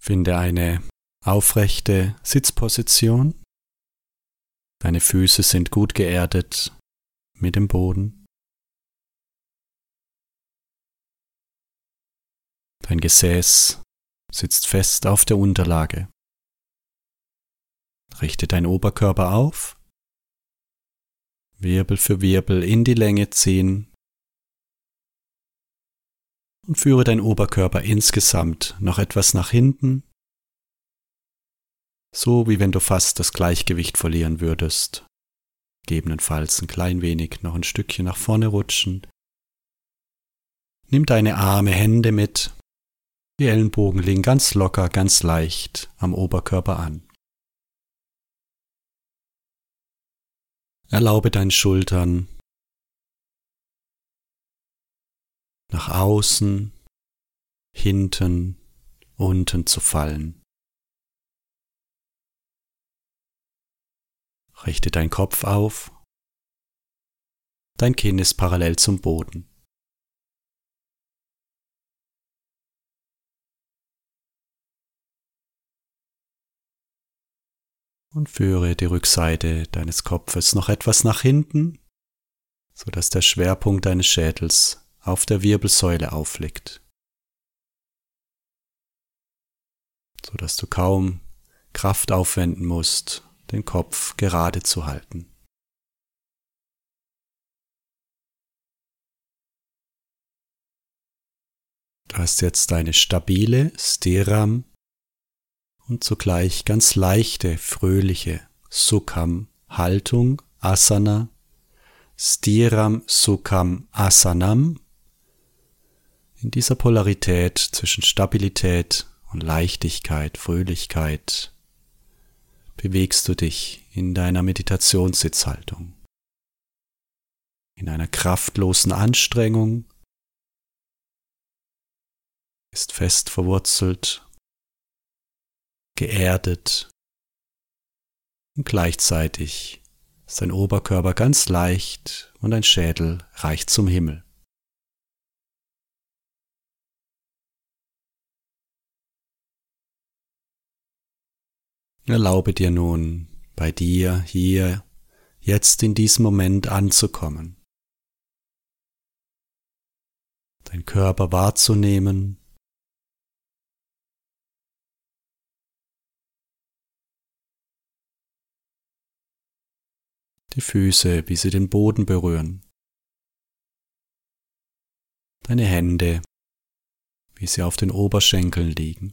Finde eine aufrechte Sitzposition. Deine Füße sind gut geerdet mit dem Boden. Dein Gesäß sitzt fest auf der Unterlage. Richte deinen Oberkörper auf. Wirbel für Wirbel in die Länge ziehen. Und führe deinen Oberkörper insgesamt noch etwas nach hinten. So wie wenn du fast das Gleichgewicht verlieren würdest. Gegebenenfalls ein klein wenig noch ein Stückchen nach vorne rutschen. Nimm deine Arme, Hände mit. Die Ellenbogen liegen ganz locker, ganz leicht am Oberkörper an. Erlaube deinen Schultern nach außen, hinten, unten zu fallen. Richte deinen Kopf auf. Dein Kinn ist parallel zum Boden. Und führe die Rückseite deines Kopfes noch etwas nach hinten, sodass der Schwerpunkt deines Schädels auf der Wirbelsäule aufliegt, sodass du kaum Kraft aufwenden musst, den Kopf gerade zu halten. Du hast jetzt eine stabile Stiram und zugleich ganz leichte, fröhliche Sukham-Haltung, Asana, Stiram Sukham Asanam. In dieser Polarität zwischen Stabilität und Leichtigkeit, Fröhlichkeit bewegst du dich in deiner Meditationssitzhaltung. In einer kraftlosen Anstrengung ist fest verwurzelt, geerdet und gleichzeitig ist dein Oberkörper ganz leicht und dein Schädel reicht zum Himmel. Erlaube dir nun, bei dir hier, jetzt in diesem Moment anzukommen. Dein Körper wahrzunehmen. Die Füße, wie sie den Boden berühren. Deine Hände, wie sie auf den Oberschenkeln liegen.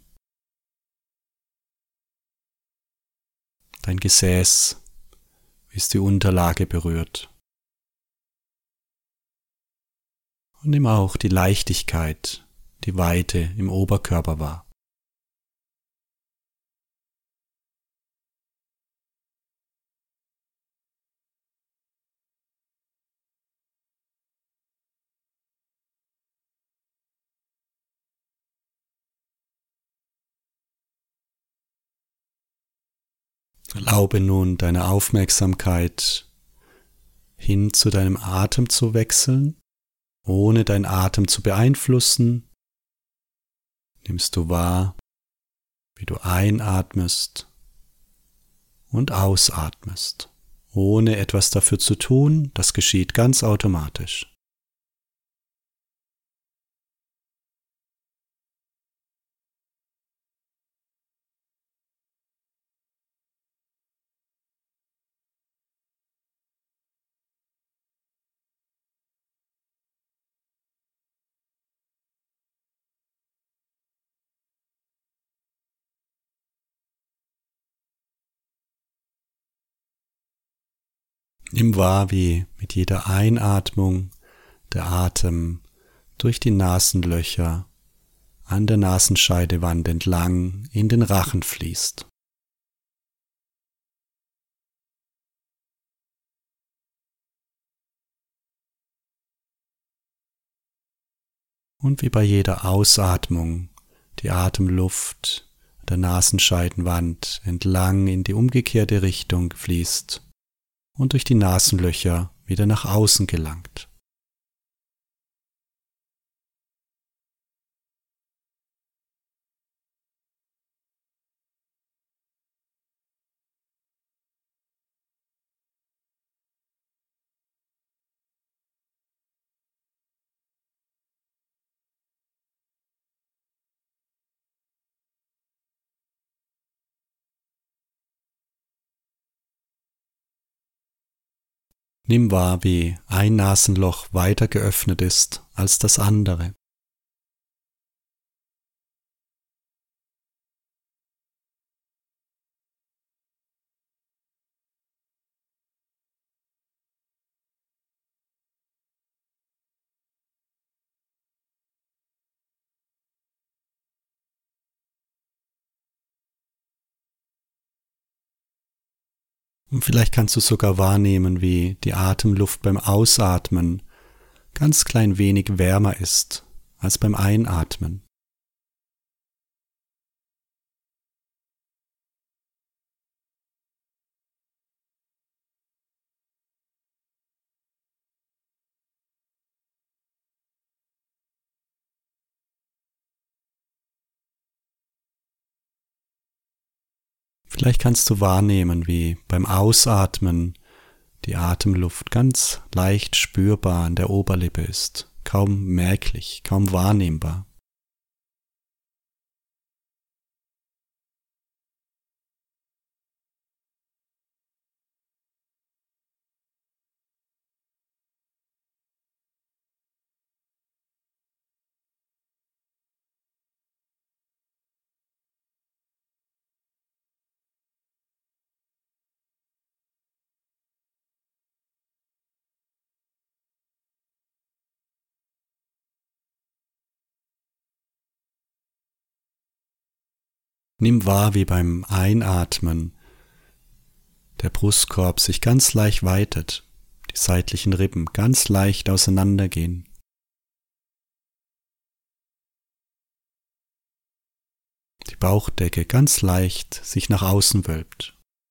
Dein Gesäß, wie es die Unterlage berührt. Und nimm auch die Leichtigkeit, die Weite im Oberkörper wahr. Erlaube nun deine Aufmerksamkeit hin zu deinem Atem zu wechseln, ohne deinen Atem zu beeinflussen. Nimmst du wahr, wie du einatmest und ausatmest, ohne etwas dafür zu tun, das geschieht ganz automatisch. Nimm wahr, wie mit jeder Einatmung der Atem durch die Nasenlöcher an der Nasenscheidewand entlang in den Rachen fließt. Und wie bei jeder Ausatmung die Atemluft der Nasenscheidenwand entlang in die umgekehrte Richtung fließt und durch die Nasenlöcher wieder nach außen gelangt. Nimm wahr, wie ein Nasenloch weiter geöffnet ist als das andere. Und vielleicht kannst du sogar wahrnehmen, wie die Atemluft beim Ausatmen ganz klein wenig wärmer ist als beim Einatmen. Vielleicht kannst du wahrnehmen, wie beim Ausatmen die Atemluft ganz leicht spürbar an der Oberlippe ist, kaum merklich, kaum wahrnehmbar. Nimm wahr, wie beim Einatmen der Brustkorb sich ganz leicht weitet, die seitlichen Rippen ganz leicht auseinandergehen. Die Bauchdecke ganz leicht sich nach außen wölbt.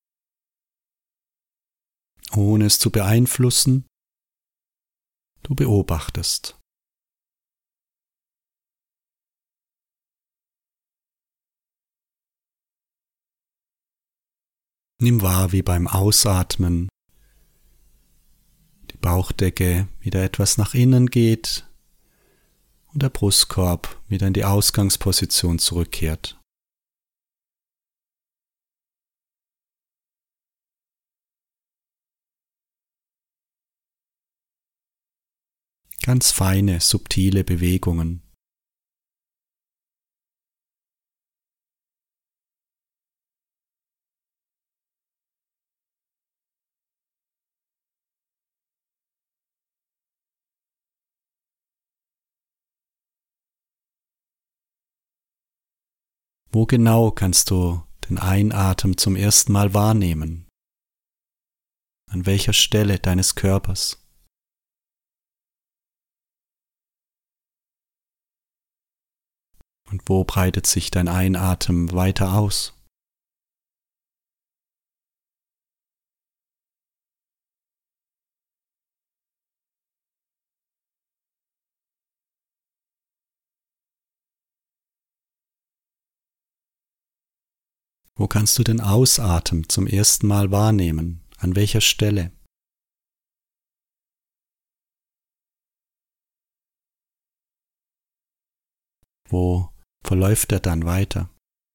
Ohne es zu beeinflussen, du beobachtest. Nimm wahr, wie beim Ausatmen die Bauchdecke wieder etwas nach innen geht und der Brustkorb wieder in die Ausgangsposition zurückkehrt. Ganz feine, subtile Bewegungen. Wo genau kannst du den Einatmen zum ersten Mal wahrnehmen? An welcher Stelle deines Körpers? Und wo breitet sich dein Einatmen weiter aus? Wo kannst du den Ausatmen zum ersten Mal wahrnehmen? An welcher Stelle? Wo verläuft er dann weiter?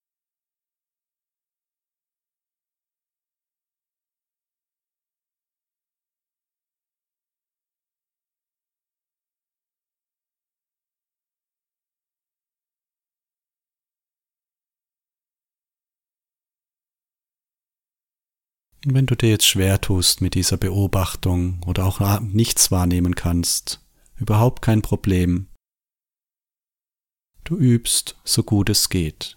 Und wenn du dir jetzt schwer tust mit dieser Beobachtung oder auch nichts wahrnehmen kannst, überhaupt kein Problem. Du übst, so gut es geht.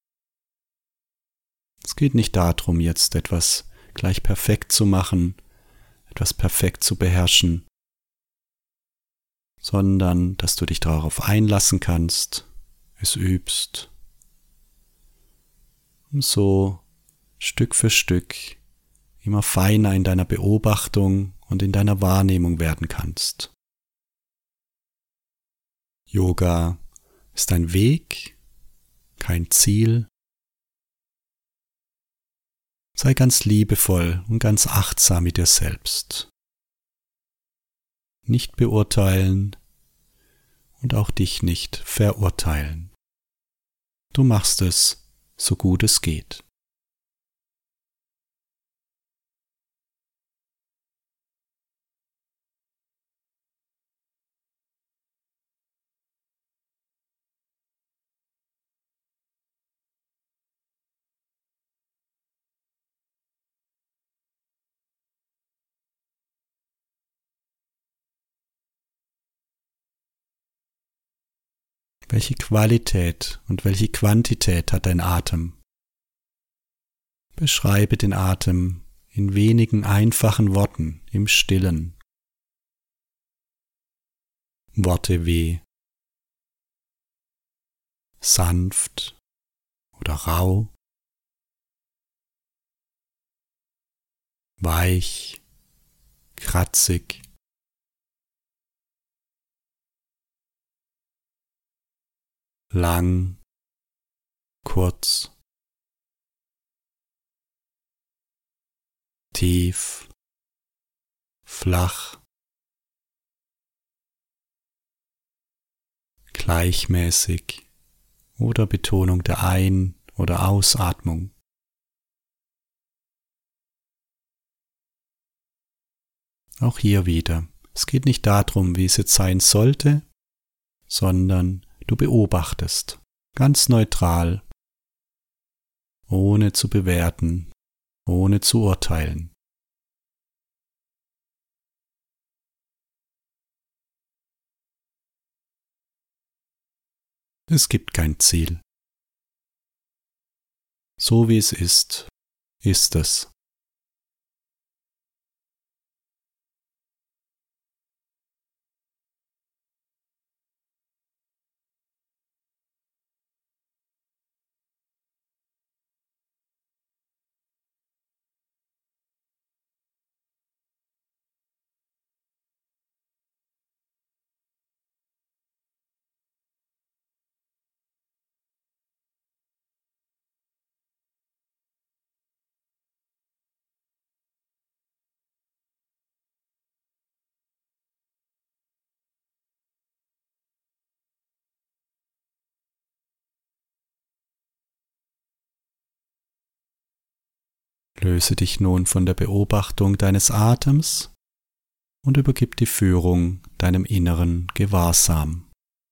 Es geht nicht darum, jetzt etwas gleich perfekt zu machen, etwas perfekt zu beherrschen, sondern dass du dich darauf einlassen kannst, es übst, und so Stück für Stück immer feiner in deiner Beobachtung und in deiner Wahrnehmung werden kannst. Yoga ist ein Weg, kein Ziel. Sei ganz liebevoll und ganz achtsam mit dir selbst. Nicht beurteilen und auch dich nicht verurteilen. Du machst es, so gut es geht. Welche Qualität und welche Quantität hat dein Atem? Beschreibe den Atem in wenigen einfachen Worten im Stillen. Worte wie sanft oder rau, weich, kratzig, lang, kurz, tief, flach, gleichmäßig oder Betonung der Ein- oder Ausatmung. Auch hier wieder, es geht nicht darum, wie es jetzt sein sollte, sondern du beobachtest, ganz neutral, ohne zu bewerten, ohne zu urteilen. Es gibt kein Ziel. So wie es ist es. Löse dich nun von der Beobachtung deines Atems und übergib die Führung deinem inneren Gewahrsam.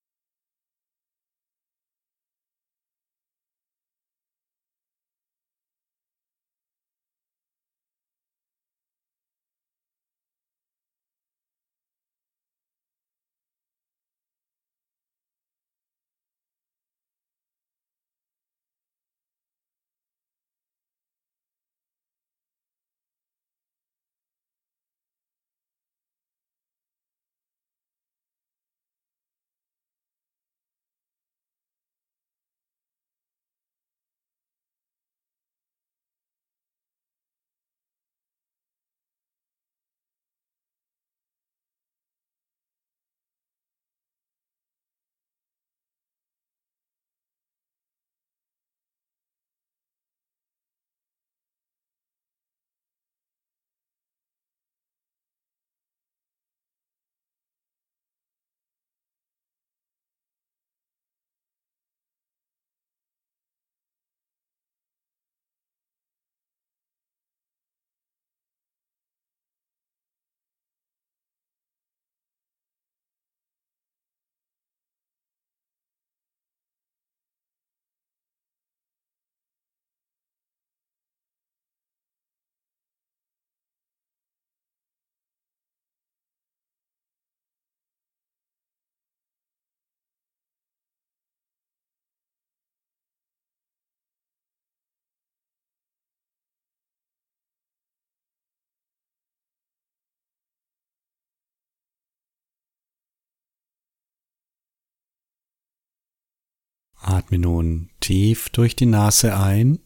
Atme nun tief durch die Nase ein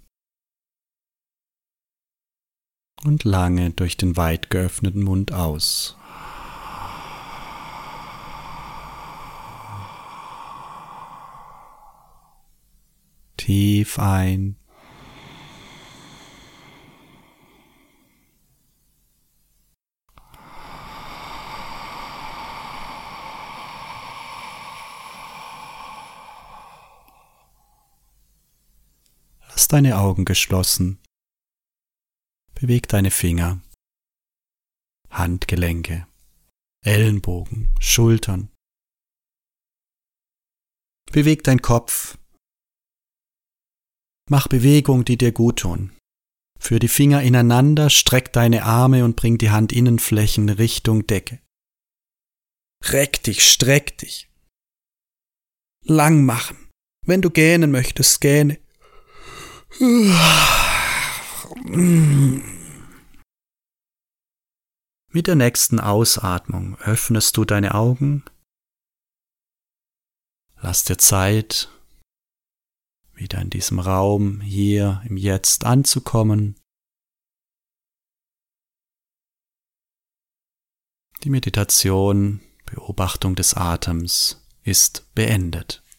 und lange durch den weit geöffneten Mund aus. Tief ein Lass deine Augen geschlossen. Beweg deine Finger, Handgelenke, Ellenbogen, Schultern. Beweg deinen Kopf. Mach Bewegungen, die dir guttun. Führ die Finger ineinander, streck deine Arme und bring die Handinnenflächen Richtung Decke. Reck dich, streck dich. lang machen. Wenn du gähnen möchtest, gähne. Mit der nächsten Ausatmung öffnest du deine Augen. Lass dir Zeit, wieder in diesem Raum hier im Jetzt anzukommen. Die Meditation, Beobachtung des Atems ist beendet.